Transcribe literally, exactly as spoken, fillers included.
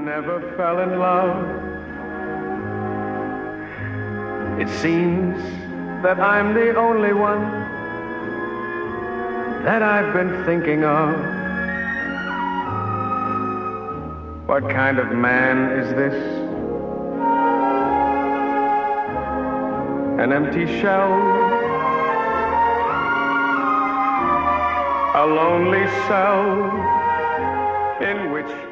never fell in love. It seems that I'm the only one that I've been thinking of. What kind of man is this? An empty shell, a lonely cell in which